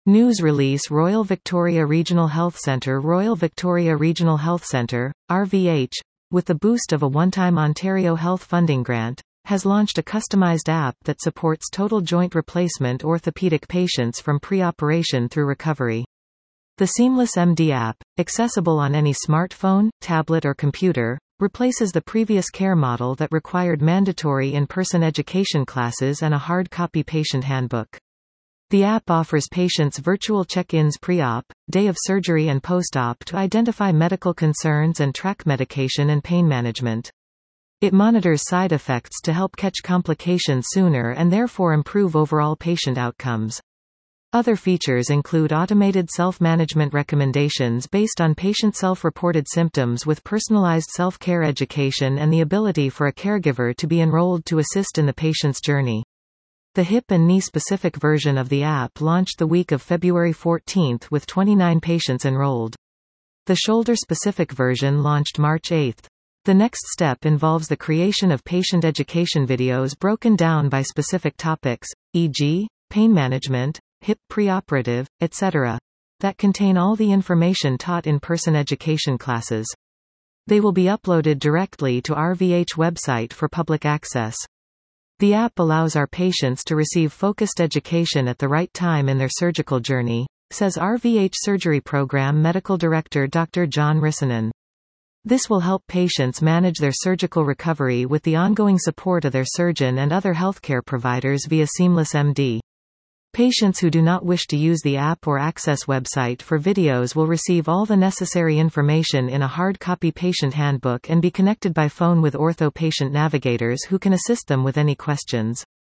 News release Royal Victoria Regional Health Centre Royal Victoria Regional Health Centre, RVH, with the boost of a one-time Ontario Health Funding Grant, has launched a customised app that supports total joint replacement orthopaedic patients from pre-operation through recovery. The Seamless MD app, accessible on any smartphone, tablet or computer, replaces the previous care model that required mandatory in-person education classes and a hard-copy patient handbook. The app offers patients virtual check-ins pre-op, day of surgery and post-op to identify medical concerns and track medication and pain management. It monitors side effects to help catch complications sooner and therefore improve overall patient outcomes. Other features include automated self-management recommendations based on patient self-reported symptoms with personalized self-care education and the ability for a caregiver to be enrolled to assist in the patient's journey. The hip and knee-specific version of the app launched the week of February 14 with 29 patients enrolled. The shoulder-specific version launched March 8. The next step involves the creation of patient education videos broken down by specific topics, e.g., pain management, hip preoperative, etc., that contain all the information taught in person education classes. They will be uploaded directly to RVH website for public access. The app allows our patients to receive focused education at the right time in their surgical journey, says RVH Surgery Program Medical Director Dr. John Rissanen. This will help patients manage their surgical recovery with the ongoing support of their surgeon and other healthcare providers via Seamless MD. Patients who do not wish to use the app or access website for videos will receive all the necessary information in a hard-copy patient handbook and be connected by phone with ortho patient navigators who can assist them with any questions.